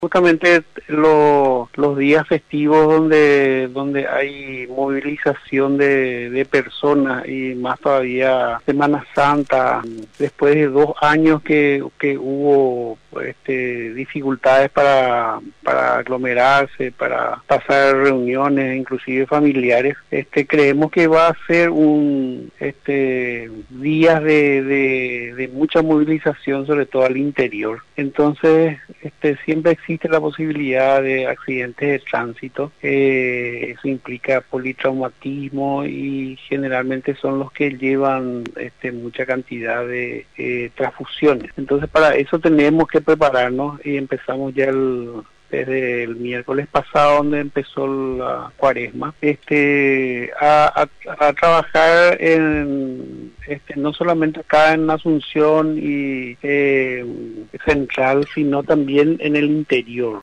Justamente los días festivos donde hay movilización de personas y más todavía Semana Santa, después de 2 años que hubo dificultades para aglomerarse, para pasar reuniones, inclusive familiares, creemos que va a ser días de mucha movilización, sobre todo al interior. Entonces, siempre existe la posibilidad de accidentes de tránsito. Eso implica politraumatismo y generalmente son los que llevan mucha cantidad de transfusiones. Entonces, para eso tenemos que prepararnos y empezamos ya desde el miércoles pasado, donde empezó la cuaresma, a trabajar no solamente acá en Asunción y Central, sino también en el interior.